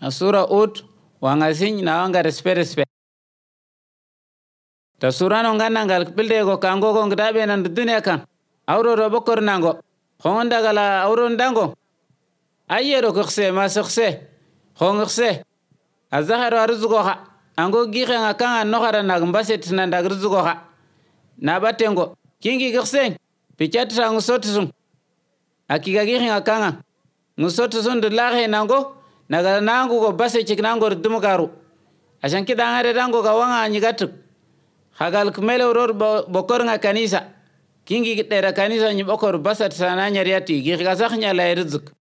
Sura ut wangasin na wanga respe. Ta sura no ngana ngal pilde go kango go ngdabe nan dunya kan. Awro ro bokor nango. Honda gala awro ndango. Ayero kokse masokse. Hongse. Azaharo arzugo ha. Ango gire ngakanga nohara nagmbase tina ndagruzugo ha. Nabatengo. Kingi kokse. Pichatra ngusotusum. Akiga gire ngakanga. Ngusotusun dulahe nango. Nagala nangu go base chiknango dumugaru. Ashanki dangare dango gawanga anyigatuk. Hagal kumele uror bokor nga kanisa. Kingi kitera kanisa nyibokor basat sana nyariati. Giri kasakh nyala irzuk.